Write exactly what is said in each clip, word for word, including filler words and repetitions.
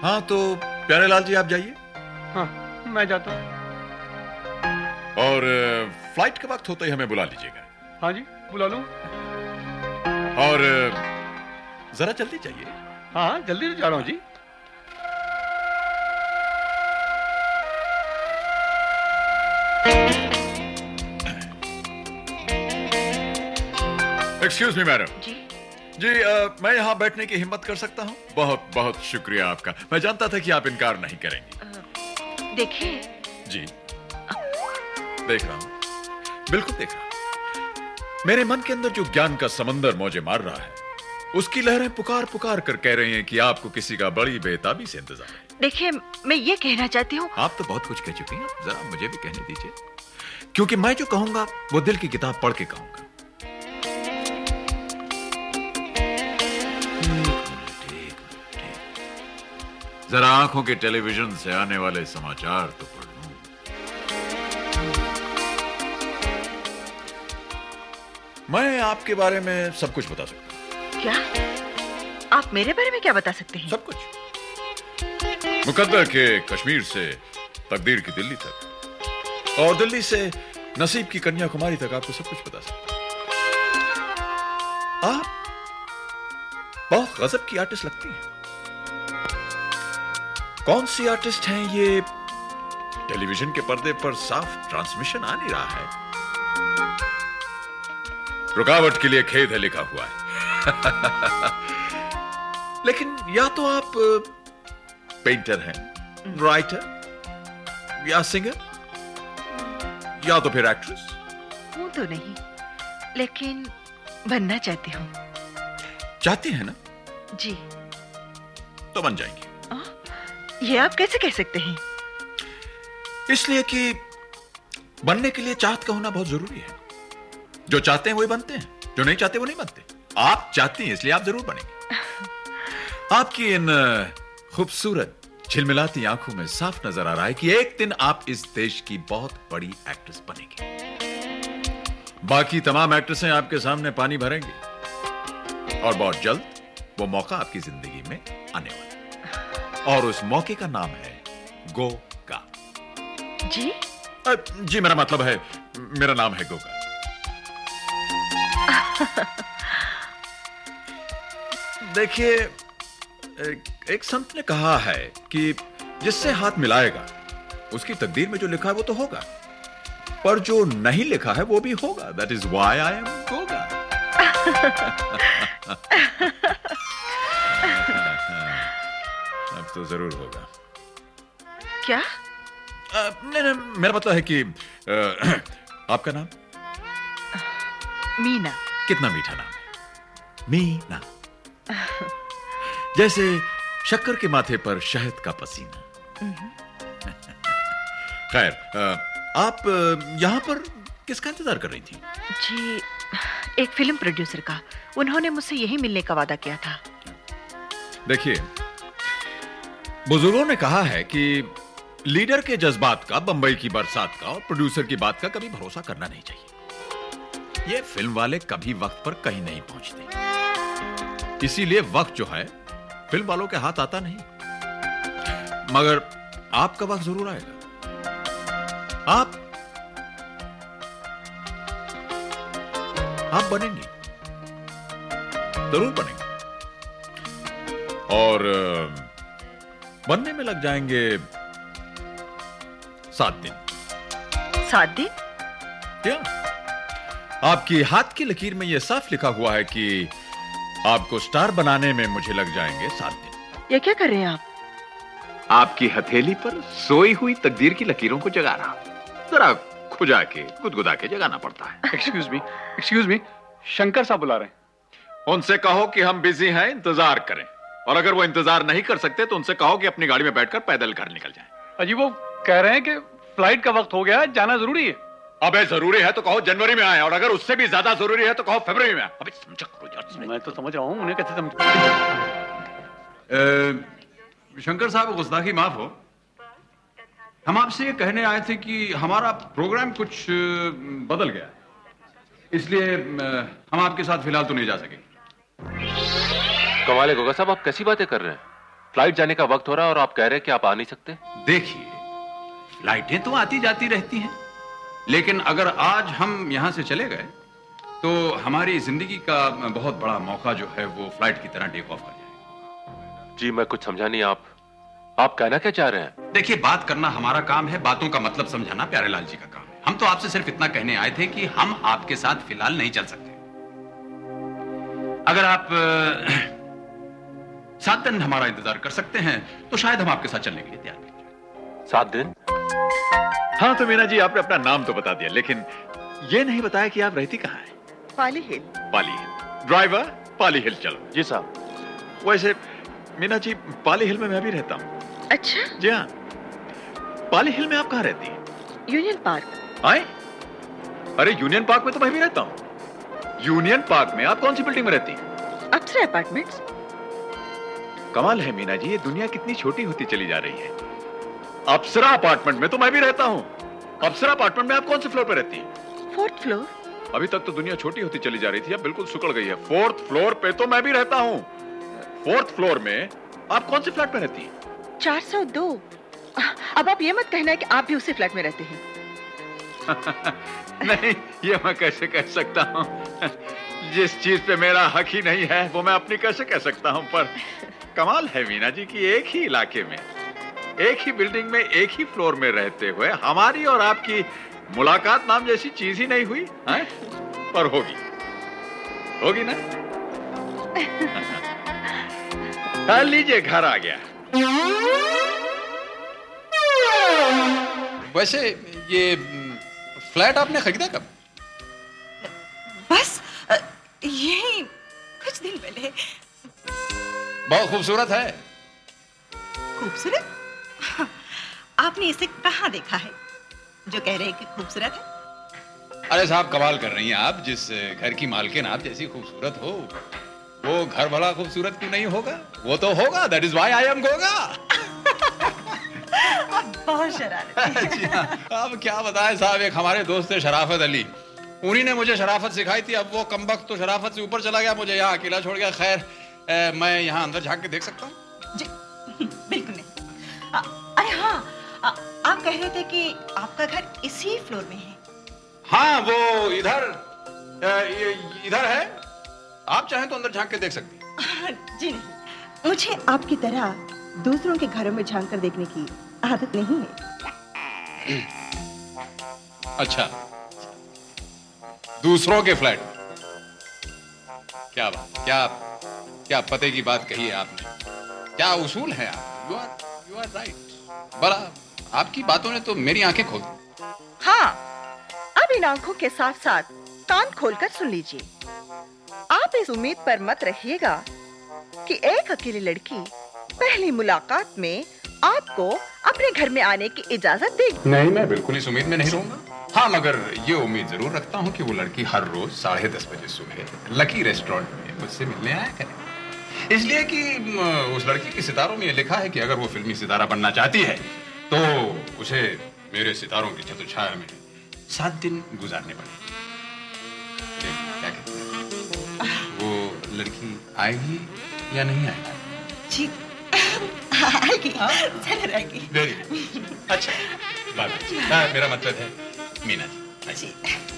हाँ तो प्यारेलाल जी आप जाइए। हाँ मैं जाता हूँ। और फ्लाइट का वक्त होते ही हमें बुला लीजिएगा। हाँ जी बुला लूँ। और जरा जल्दी जाइए। हाँ जल्दी तो जा रहा हूँ जी। Excuse me madam. जी जी आ, मैं यहाँ बैठने की हिम्मत कर सकता हूँ? बहुत बहुत शुक्रिया आपका। मैं जानता था कि आप इनकार नहीं करेंगी। देखिए। जी देख रहा हूँ, बिल्कुल देख रहा हूँ। मेरे मन के अंदर जो ज्ञान का समंदर मौजे मार रहा है, उसकी लहरें पुकार पुकार कर कह रही हैं कि आपको किसी का बड़ी बेताबी से इंतजार है। देखिए मैं ये कहना चाहती हूँ। आप तो बहुत कुछ कह चुकी हैं, जरा मुझे भी कहने दीजिए, क्योंकि मैं जो कहूंगा वो दिल की किताब पढ़ के कहूंगा। जरा आंखों के टेलीविजन से आने वाले समाचार तो पढ़ लूं। मैं आपके बारे में सब कुछ बता सकता हूं। क्या आप मेरे बारे में क्या बता सकते हैं? सब कुछ, मुकद्दर के कश्मीर से तकदीर की दिल्ली तक, और दिल्ली से नसीब की कन्याकुमारी तक आपको सब कुछ बता सकता हूं। आप बहुत गजब की आर्टिस्ट लगती हैं। कौन सी आर्टिस्ट हैं ये टेलीविजन के पर्दे पर साफ ट्रांसमिशन आ नहीं रहा है। रुकावट के लिए खेद है लिखा हुआ है। लेकिन या तो आप पेंटर हैं, राइटर या सिंगर, या तो फिर एक्ट्रेस। हूं तो नहीं, लेकिन बनना चाहती हूँ। चाहती हैं ना? जी। तो बन जाएंगी। ये आप कैसे कह सकते हैं? इसलिए कि बनने के लिए चाहत का होना बहुत जरूरी है। जो चाहते हैं वही बनते हैं, जो नहीं चाहते वो नहीं बनते। आप चाहती हैं इसलिए आप जरूर बनेंगे। आपकी इन खूबसूरत झिलमिलाती आंखों में साफ नजर आ रहा है कि एक दिन आप इस देश की बहुत बड़ी एक्ट्रेस बनेंगी। बाकी तमाम एक्ट्रेसें आपके सामने पानी भरेंगी, और बहुत जल्द वो मौका आपकी जिंदगी में आने वाला है। और उस मौके का नाम है गोगा। जी? आ, जी मेरा मतलब है, मेरा नाम है गोगा। देखिए, एक, एक संत ने कहा है कि जिससे हाथ मिलाएगा उसकी तकदीर में जो लिखा है वो तो होगा, पर जो नहीं लिखा है वो भी होगा। That is why I am Goga. अब तो जरूर होगा। क्या? आ, नहीं नहीं, मेरा मतलब है कि आ, आपका नाम? मीना। कितना मीठा नाम है, मीना। जैसे शक्कर के माथे पर शहद का पसीना। खैर, आप यहां पर किसका इंतजार कर रही थी? जी, एक फिल्म प्रोड्यूसर का। उन्होंने मुझसे यही मिलने का वादा किया था। देखिए, बुजुर्गों ने कहा है कि लीडर के जज्बात का, बंबई की बरसात का और प्रोड्यूसर की बात का कभी भरोसा करना नहीं चाहिए। ये फिल्म वाले कभी वक्त पर कहीं नहीं पहुंचते, इसीलिए वक्त जो है फिल्म वालों के हाथ आता नहीं। मगर आपका वक्त जरूर आएगा। आप आप बनेंगे, जरूर बनेंगे। और बनने में लग जाएंगे सात दिन। सात दिन? क्या? आपकी हाथ की लकीर में यह साफ लिखा हुआ है कि आपको स्टार बनाने में मुझे लग जाएंगे सात दिन। ये क्या कर रहे हैं आप? आपकी हथेली पर सोई हुई तकदीर की लकीरों को जगा रहा हूं। जरा खुजा के, गुदगुदा के जगाना पड़ता है। Excuse me, excuse me, Shankar साहब बुला रहे हैं। उनसे कहो कि हम बिजी हैं, इंतजार करें। और अगर वो इंतजार नहीं कर सकते तो उनसे कहो कि अपनी गाड़ी में बैठकर पैदल घर निकल जाएं। अजी वो कह रहे हैं कि फ्लाइट का वक्त हो गया है, जाना जरूरी है। अबे जरूरी है तो कहो जनवरी में आए, और अगर उससे भी ज्यादा जरूरी है तो कहो फरवरी में आए। अबे समझा करो यार। मैं तो समझ रहा हूं, उन्हें कैसे समझ। शंकर साहब, गुस्ताखी माफ हो। हम आपसे ये कहने आए थे कि हमारा प्रोग्राम कुछ बदल गया, इसलिए हम आपके साथ फिलहाल तो नहीं जा सके। कमाल है गोगा साहब, आप कैसी बातें कर रहे हैं? फ्लाइट जाने का वक्त हो रहा है और आप कह रहे हैं कि आप आ नहीं सकते। देखिए, फ्लाइटें तो आती जाती रहती हैं, लेकिन अगर आज हम यहां से चले गए तो हमारी जिंदगी का बहुत बड़ा मौका जो है वो फ्लाइट की तरह टेक ऑफ कर जाएगा। जी मैं कुछ समझा नहीं, आप आप कहना क्या चाह रहे हैं? देखिए, बात करना हमारा काम है, बातों का मतलब समझाना प्यारेलाल जी का काम है। हम तो आपसे सिर्फ इतना कहने आए थे कि हम आपके साथ फिलहाल नहीं चल सकते। अगर आप सात दिन हमारा इंतजार कर सकते हैं तो शायद हम आपके साथ चलने के लिए तैयार हैं। सात दिन? हाँ तो मीना जी, आपने अपना नाम तो बता दिया, लेकिन ये नहीं बताया कि आप रहती कहाँ हैं। पाली हिल। पाली हिल। ड्राइवर, पाली हिल चलो। जी साहब। वैसे मीना जी, पाली हिल में मैं भी रहता हूँ। अच्छा? जी हाँ। पाली हिल में आप कहाँ रहती हैं? Union park. आए? अरे यूनियन पार्क में तो मैं भी रहता हूँ। यूनियन पार्क में आप कौन सी बिल्डिंग में रहती हैं? अप्सरा अपार्टमेंट्स। कमाल है मीना जी, ये दुनिया कितनी छोटी होती चली जा रही है। अप्सरा अपार्टमेंट में तो मैं भी रहता हूँ। अप्सरा अपार्टमेंट में आप कौन से फ्लोर पे रहती हैं? Fourth floor. अभी तक तो दुनिया छोटी होती चली जा रही थी, अब बिल्कुल सुकड़ गई है। फोर्थ फ्लोर पे तो मैं भी रहता हूँ। फोर्थ फ्लोर में आप कौन से फ्लैट में रहती हैं? चार सौ दो। अब आप ये मत कहना है कि आप भी उसी फ्लैट में रहते हैं। नहीं, ये मैं कैसे कह सकता हूँ। जिस चीज पे मेरा हक ही नहीं है वो मैं अपनी कैसे कह सकता हूँ। पर कमाल है मीना जी कि एक ही इलाके में, एक ही बिल्डिंग में, एक ही फ्लोर में रहते हुए हमारी और आपकी मुलाकात नाम जैसी चीज ही नहीं हुई है? पर होगी, होगी ना? हाँ, लीजिए, घर आ गया। वैसे ये फ्लैट आपने खरीदा कब? बस यही कुछ दिन पहले। बहुत खूबसूरत है। खूबसूरत? आपने इसे कहाँ देखा है जो कह रहे हैं कि खूबसूरत है? अरे साहब, कमाल कर रही हैं आप। जिस घर की मालकिन आप जैसी खूबसूरत हो, वो घर भला खूबसूरत क्यों नहीं होगा? वो तो होगा। That is why I am Goga. बहुत शरारत। अब क्या बताएं साहब, एक हमारे दोस्त थे शराफत अली, उन्हीं ने मुझे शराफत सिखाई थी। अब वो कमबख्त तो शराफत से ऊपर चला गया, मुझे यहाँ अकेला छोड़ गया। खैर, ए, मैं यहाँ अंदर झांक के देख सकता हूँ? जी बिल्कुल नहीं। आ, अरे हाँ, आ, आप कह रहे थे कि आपका घर इसी फ्लोर में है। हाँ, वो इधर इधर है। आप चाहें तो अंदर झांक के देख सकती हैं। जी नहीं, मुझे आपकी तरह दूसरों के घरों में झांक कर देखने की आदत नहीं है। अच्छा, दूसरों के फ्लैट। क्या बात, क्या क्या पते की बात कही है आपने। क्या उसूल है आप। You are you are right. बड़ा आपकी बातों ने तो मेरी आंखें खोल दी। हाँ, अब इन आंखों के साथ साथ कान खोलकर सुन लीजिए। आप इस उम्मीद पर मत रहिएगा कि एक अकेली लड़की पहली मुलाकात में आपको अपने घर में आने की इजाजत देगी। नहीं, मैं बिल्कुल इस उम्मीद में नहीं रहूंगा। हाँ, मगर ये उम्मीद जरूर रखता हूँ कि वो लड़की हर रोज साढ़े दस बजे सुबह लकी रेस्टोरेंट में मुझसे मिलने आया करे। इसलिए कि उस लड़की के सितारों में ये लिखा है कि अगर वो फिल्मी सितारा बनना चाहती है तो उसे मेरे सितारों की छत्रछाया में सात दिन गुजारने पड़ेंगे। क्या कहते हैं, वो लड़की आएगी या नहीं आएगी? जी आएगी, जरूर आएगी। Very good. अच्छा, बाय। मेरा मतलब है मीना जी। जी।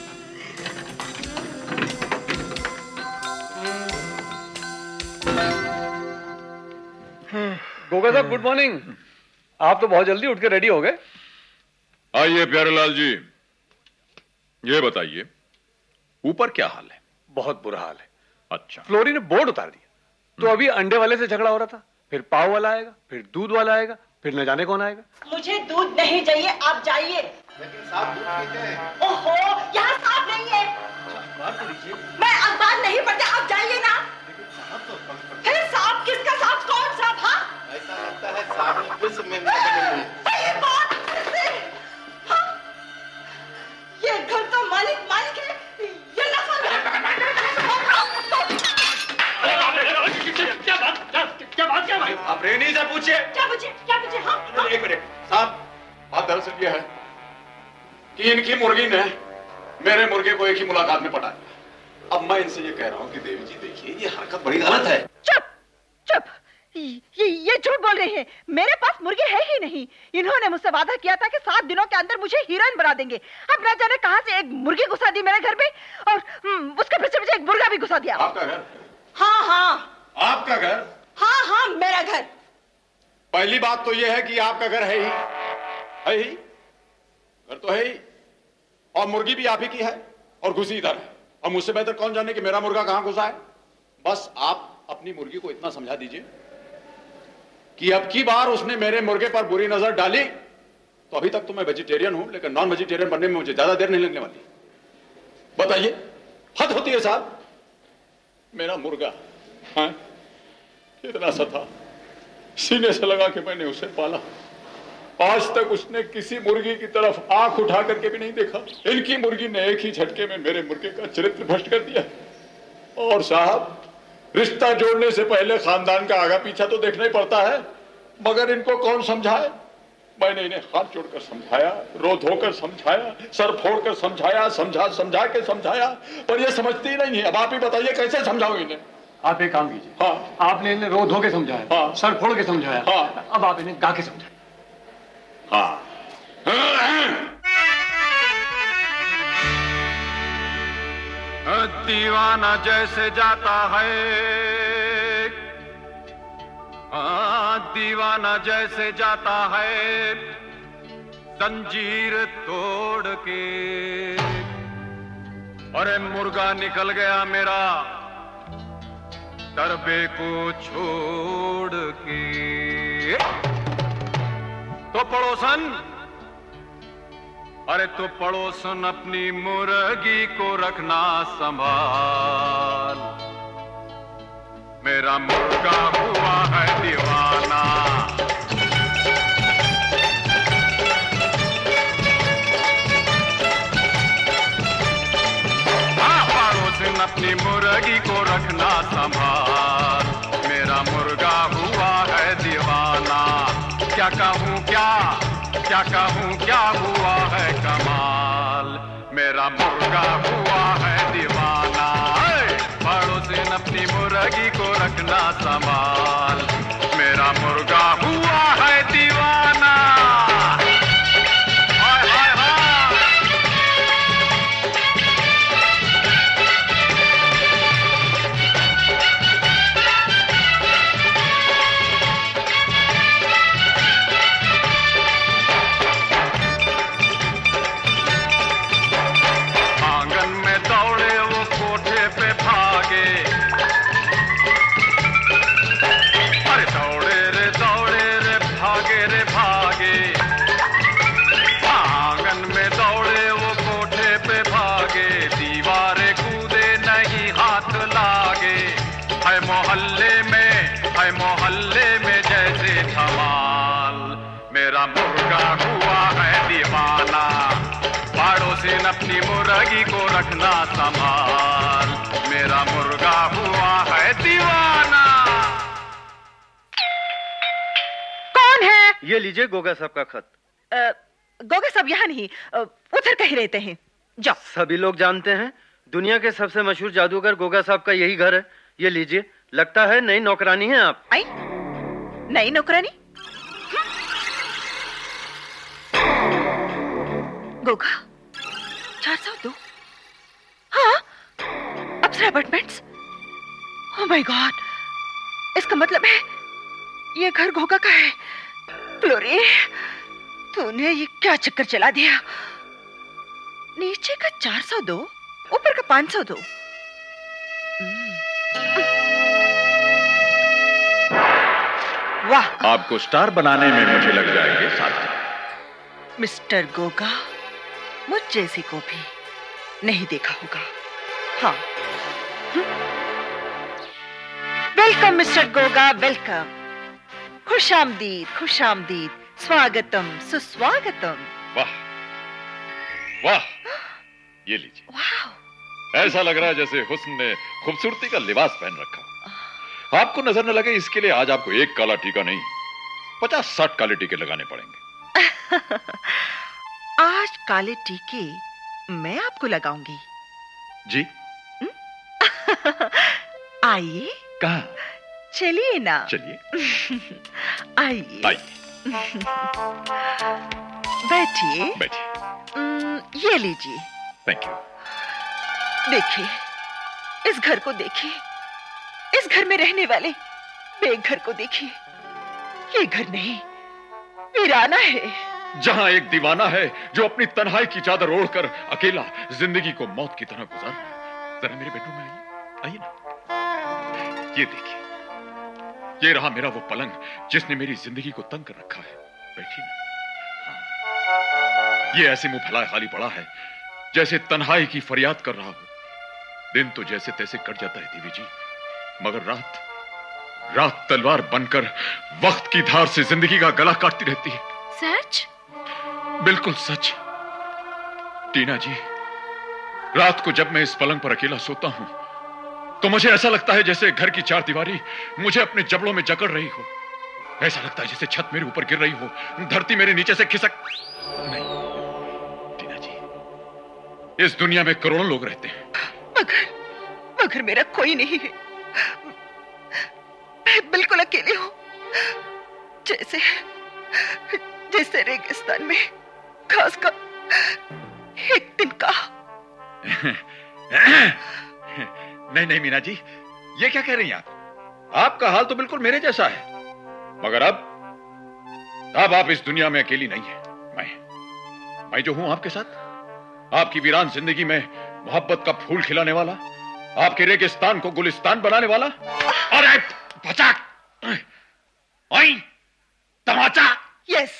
गोगा साहब, गुड मॉर्निंग। आप तो बहुत जल्दी उठ के रेडी हो गए। आइए प्यारेलाल जी, ये बताइए ऊपर क्या हाल है? बहुत बुरा हाल है। अच्छा, फ्लोरी ने बोर्ड उतार दिया। तो अभी अंडे वाले से झगड़ा हो रहा था, फिर पाव वाला आएगा, फिर दूध वाला आएगा, फिर न जाने कौन आएगा। मुझे दूध नहीं चाहिए, आप जाइए। लेकिन साहब दूध पीते हैं। ओहो, यहाँ साफ नहीं है। अखबार तो लीजिए। मैं अखबार नहीं पढ़ता, आप जाइए ना। लेकिन साहब तो अखबार पढ़ते फिर साफ किसका साफ, कौन साफ? हाँ, हैं। ऐसा लगता है साहब फिर में में सही बात से। हाँ, ये घर तो मालिक मालिक है, ये नफा क्या बात क्या बात क्या भाई? आप रेनी से पूछिए। क्या पूछे क्या पूछे? हाँ, हाँ। एक मिनट साहब, बात दरअसल ये है कि इनकी मुर्गी ने मेरे मुर्गे को एक ही मुलाकात में पटा दिया। अब मैं इनसे ये कह रहा हूँ कि देवी जी देखिए, ये हरकत बड़ी गलत है। चुप चुप, ये ये झूठ बोल रहे हैं। मेरे पास मुर्गी है ही नहीं। इन्होंने मुझसे वादा किया था कि सात दिनों के अंदर मुझे हीरोइन बना देंगे। अब न जाने कहां से एक मुर्गी घुसा दी मेरे घर में और उसके पीछे मुझे एक मुर्गा भी घुसा दिया। आपका घर? हाँ हाँ। आपका घर? हाँ हाँ मेरा घर। पहली बात तो यह है कि आपका घर है ही है ही घर तो है ही, और मुर्गी भी आप ही की है और घुसी इधर है। और मुझसे बेहतर कौन जाने कि मेरा मुर्गा कहां घुसा है। बस आप अपनी मुर्गी को इतना समझा दीजिए कि अब की बार उसने मेरे मुर्गे पर बुरी नजर डाली तो अभी तक तो मैं वेजिटेरियन हूं, लेकिन नॉन वेजिटेरियन बनने में मुझे ज्यादा देर नहीं लगने वाली। बताइए, हद होती है साहब। मेरा मुर्गा हाँ इतना सा था, सीने से लगा के मैंने उसे पाला। आज तक उसने किसी मुर्गी की तरफ आंख उठा करके भी नहीं देखा। इनकी मुर्गी ने एक ही झटके में मेरे मुर्गे का चरित्र भ्रष्ट कर दिया। और साहब, रिश्ता जोड़ने से पहले खानदान का आगा पीछा तो देखना ही पड़ता है, मगर इनको कौन समझाए। मैंने इन्हें हाथ जोड़कर समझाया, रो धोकर समझाया, सर फोड़कर समझाया, समझा समझा के समझाया, पर ये समझती ही नहीं है। अब आप ही बताइए कैसे समझाओ इन्हें। आप एक काम कीजिए। हाँ, आपने इन्हें रो धो के समझाया, हाँ, सर फोड़ के समझाया, हाँ, अब आप इन्हें गा के समझाए। हाँ। दीवाना जैसे जाता है, हाँ दीवाना जैसे जाता है जंजीर तोड़ के। अरे मुर्गा निकल गया मेरा डरबे को छोड़ के। तो पड़ोसन, अरे तो पड़ोसन अपनी मुर्गी को रखना संभाल। मेरा मुर्गा हुआ है दीवाना। हाँ, पड़ोसन अपनी मुर्गी को रखना संभाल। मेरा मुर्गा हुआ है दीवाना। क्या कहूँ क्या क्या कहूँ क्या हुआ है कमाल। मेरा मुर्गा हुआ है दीवाना। पड़ोसन अपनी मुर्गी को रखना संभाल। मेरा मुर्गा हुआ है दीवाना। हाय हाय हाय। मोहल्ले में है मोहल्ले में जैसे धमाल। मेरा मुर्गा हुआ है दीवाना। पड़ोसन अपनी मुर्गी को रखना संभाल। मेरा मुर्गा हुआ है दीवाना। कौन है? ये लीजिए गोगा साहब का खत। आ, गोगा साहब यहाँ नहीं, उधर कहीं रहते हैं। जाओ। सभी लोग जानते हैं दुनिया के सबसे मशहूर जादूगर गोगा साहब का यही घर है। ये लीजिए, लगता है नई नौकरानी है आप। आई? नई नौकरानी? गोगा चार सौ दो। हाँ, Apsara apartments. Oh my god, इसका मतलब है ये घर गोगा का है। फ्लोरी, तूने ये क्या चक्कर चला दिया? नीचे का चार सौ दो, ऊपर का पांच सौ दो। वाह, आपको स्टार बनाने में मुझे लग जाएंगे सात दिन। मिस्टर गोगा, मुझ जैसी को भी नहीं देखा होगा। हाँ, वेलकम मिस्टर गोगा, वेलकम। खुशामदीद, खुशामदीद, स्वागतम, सुस्वागतम। वाह वाह, ये लीजिए। वाह, ऐसा लग रहा है जैसे हुस्न ने खूबसूरती का लिबास पहन रखा। आपको नजर न लगे इसके लिए आज आपको एक काला टीका नहीं, पचास साठ काले टीके लगाने पड़ेंगे। आज काले टीके मैं आपको लगाऊंगी। जी। आइए। कहाँ? चलिए ना। चलिए। आइए। आइए। बैठिए। बैठिए। ये लीजिए। Thank you. देखिए, इस घर को देखिए, इस घर में रहने वाले बेघर को देखिए। ये घर नहीं, वीराना है। जहां एक दीवाना है जो अपनी तन्हाई की चादर ओढ़कर अकेला जिंदगी को मौत की तरह गुजार रहा है। जरा मेरे बेडरूम में आइए। आइए ना। ये देखिए, ये रहा मेरा वो पलंग जिसने मेरी जिंदगी को तंग कर रखा है। बैठिए ना। ये ऐसे मुंह फैलाए खाली पड़ा है जैसे तन्हाई की फरियाद कर रहा हो। दिन तो जैसे तैसे कट जाता है देवी जी, मगर रात रात तलवार बनकर वक्त की धार से जिंदगी का गला काटती रहती है। सच? बिल्कुल सच। टीना जी, रात को जब मैं इस पलंग पर अकेला सोता हूं तो मुझे ऐसा लगता है जैसे घर की चार दीवारी मुझे अपने जबड़ों में जकड़ रही हो। ऐसा लगता है जैसे छत मेरे ऊपर गिर रही हो, धरती मेरे नीचे से खिसक। नहीं टीना जी, इस दुनिया में करोड़ों लोग रहते हैं, मगर मगर मेरा कोई नहीं है। मैं बिल्कुल अकेली हूं, जैसे जैसे रेगिस्तान में घास का एक तिनका। नहीं नहीं मीना जी, ये क्या कह रही हैं आप? आपका हाल तो बिल्कुल मेरे जैसा है, मगर अब अब आप इस दुनिया में अकेली नहीं है। मैं मैं जो हूं आपके साथ, आपकी वीरान जिंदगी में मोहब्बत का फूल खिलाने वाला, आपके रेगिस्तान को गुलिस्तान बनाने वाला। अरे बचा, ओए तमाचा। यस,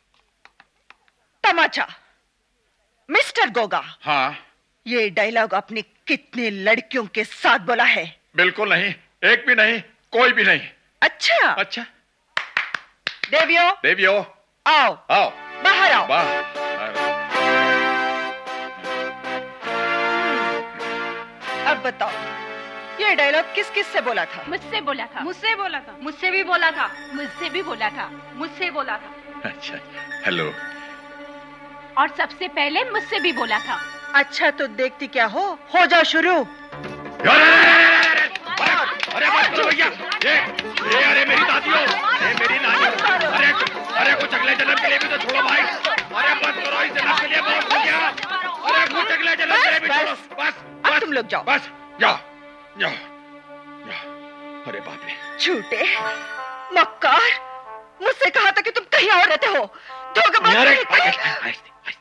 तमाचा। मिस्टर गोगा। हाँ, ये डायलॉग आपने कितने लड़कियों के साथ बोला है? बिल्कुल नहीं, एक भी नहीं, कोई भी नहीं। अच्छा अच्छा। देवियो, देवियो, आओ आओ, बाहर आओ। बाहर। अब बताओ, ये डायलॉग किस किस से बोला था? मुझसे बोला था। मुझसे बोला था। मुझसे भी बोला था। मुझसे भी बोला था। मुझसे बोला था। अच्छा, हेलो। और सबसे पहले मुझसे भी बोला था। अच्छा, तो देखती क्या हो हो जाओ शुरू। अरे अरे मत करो भैया, ये ये अरे मेरी दादियों, ये मेरी नानियों, अरे अरे कुछ अगले जन्म के लिए भी तो छोड़ो भाई। अरे मत करो, इस जन्म के लिए बहुत हो गया। अरे कुछ अगले जन्म के लिए भी छोड़ो। बस अब तुम लोग जाओ। बस जाओ जाओ जाओ। अरे बाप रे, झूठे मक्कार, मुझसे कहा था कि तुम कहीं और रहते हो। धोखेबाज।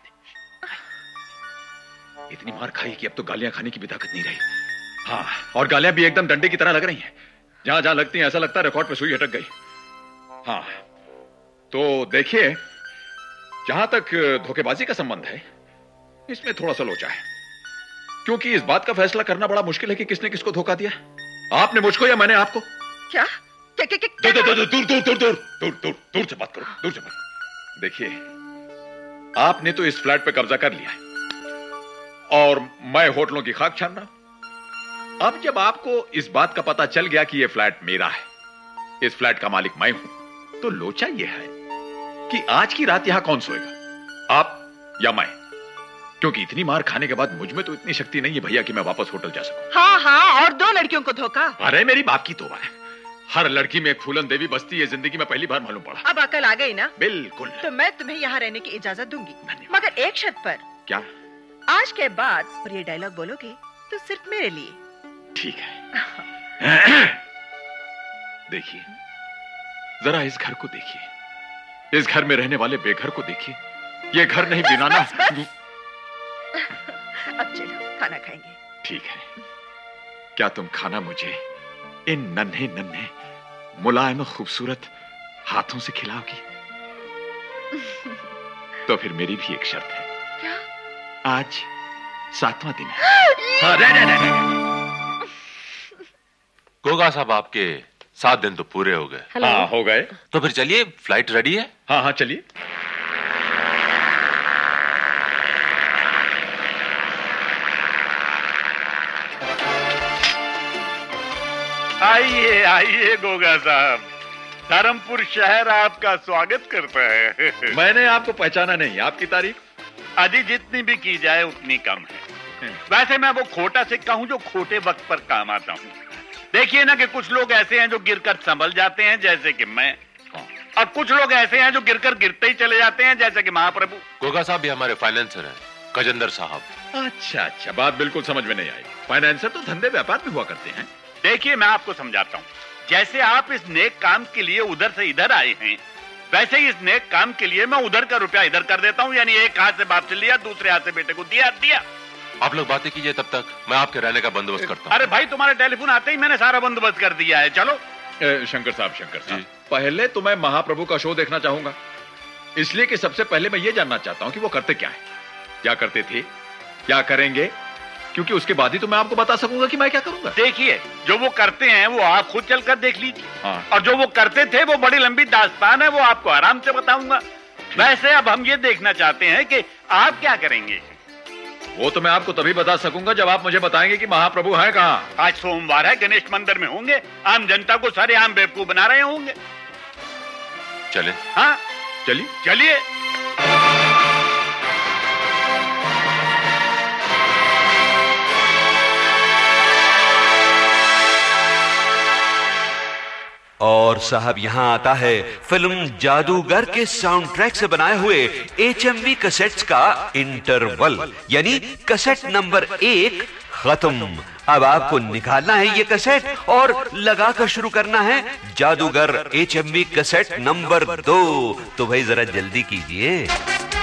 इतनी मार खाई कि अब तो गालियां खाने की भी ताकत नहीं रही। हाँ, और गालियां भी एकदम डंडे की तरह लग रही हैं। जहां जहां लगती हैं ऐसा लगता है रिकॉर्ड पे सुई अटक गई। हाँ, तो देखिए, जहां तक धोखेबाजी का संबंध है, इसमें थोड़ा सा लोचा है, क्योंकि इस बात का फैसला करना बड़ा मुश्किल है कि किसने किसको धोखा दिया। आपने मुझको या मैंने आपको? क्या क्या क्या क्या दूर दूर दूर दूर दूर दूर दूर दूर दूर से बात करो, दूर से बात। देखिए, आपने तो इस फ्लैट पे कब्जा कर लिया है और मैं होटलों की खाक छान रहा हूं। अब जब आपको इस बात का पता चल गया कि यह फ्लैट मेरा है, इस फ्लैट का मालिक मैं हूं, तो लोचा यह है कि आज की रात यहां कौन सोएगा, आप या मैं? क्योंकि इतनी मार खाने के बाद मुझ में तो इतनी शक्ति नहीं है भैया कि मैं वापस होटल जा सकूं। हाँ हाँ, और दो लड़कियों को धोखा। अरे मेरी बाप की तौबा है, हर लड़की में एक फूलन देवी बसती है, जिंदगी में पहली बार मालूम पड़ा। अब अकल आ गई ना? बिल्कुल। तो मैं तुम्हें यहाँ रहने की इजाजत दूंगी, मगर एक शर्त पर। क्या? आज के बाद और ये डायलॉग बोलोगे तो सिर्फ मेरे लिए। ठीक है। देखिए, जरा इस घर को देखिए, इस घर में रहने वाले बेघर को देखिए। ये घर नहीं बिनाना। बस, बस, बस। अब चलो खाना खाएंगे। ठीक है, क्या तुम खाना मुझे इन नन्हे नन्हे मुलायम खूबसूरत हाथों से खिलाओगी? तो फिर मेरी भी एक शर्त है। क्या? आज सातवां दिन है। हाँ, रे, रे, रे, रे। गोगा साहब, आपके सात दिन तो पूरे हो गए। हाँ, हो गए। तो फिर चलिए, फ्लाइट रेडी है। हाँ हाँ, चलिए। आइए आइए गोगा साहब, धर्मपुर शहर आपका स्वागत करता है। मैंने आपको पहचाना नहीं, आपकी तारीफ अजी जितनी भी की जाए उतनी कम है। वैसे मैं वो खोटा सिक्का हूं जो खोटे वक्त पर काम आता हूं। देखिए ना कि कुछ लोग ऐसे हैं जो गिरकर संभल जाते हैं, जैसे कि मैं, और कुछ लोग ऐसे हैं जो गिरकर गिरते ही चले जाते हैं, जैसे कि महाप्रभु। गोगा साहब भी हमारे फाइनेंसर हैं, गजेंद्र साहब। अच्छा अच्छा, बात बिल्कुल समझ में नहीं आई। फाइनेंसर तो धंधे व्यापार में हुआ करते हैं। देखिए मैं आपको समझाता हूँ, जैसे आप इस नेक काम के लिए उधर से इधर आए हैं, वैसे ही इस नेक काम के लिए मैं उधर का रुपया इधर कर देता हूँ। यानी एक हाथ से बाप से लिया, दूसरे हाथ से बेटे को दिया दिया। आप लोग बातें कीजिए, तब तक मैं आपके रहने का बंदोबस्त करता हूँ। अरे भाई, तुम्हारे टेलीफोन आते ही मैंने सारा बंदोबस्त कर दिया है। चलो। ए, शंकर साहब शंकर साहब पहले तो मैं महाप्रभु का शो देखना चाहूंगा, इसलिए कि सबसे पहले मैं ये जानना चाहता हूँ कि वो करते क्या है, क्या करते थे, क्या करेंगे, क्योंकि उसके बाद ही तो मैं आपको बता सकूंगा कि मैं क्या करूंगा। देखिए, जो वो करते हैं वो आप खुद चलकर देख लीजिए। हाँ। और जो वो करते थे वो बड़ी लंबी दास्तान है, वो आपको आराम से बताऊंगा। वैसे अब हम ये देखना चाहते हैं कि आप क्या करेंगे। वो तो मैं आपको तभी बता सकूंगा जब आप मुझे बताएंगे कि महाप्रभु है कहाँ। आज सोमवार है, गणेश मंदिर में होंगे, आम जनता को सारे आम बेवकूफ बना रहे होंगे। चले? हाँ चलिए चलिए। और साहब यहाँ आता है फिल्म जादूगर के साउंड ट्रैक से बनाए हुए एचएमवी कैसेट्स का इंटरवल, यानी कैसेट नंबर एक खत्म। अब आपको निकालना है ये कैसेट और लगाकर शुरू करना है जादूगर एचएमवी कैसेट नंबर दो। तो भाई जरा जल्दी कीजिए।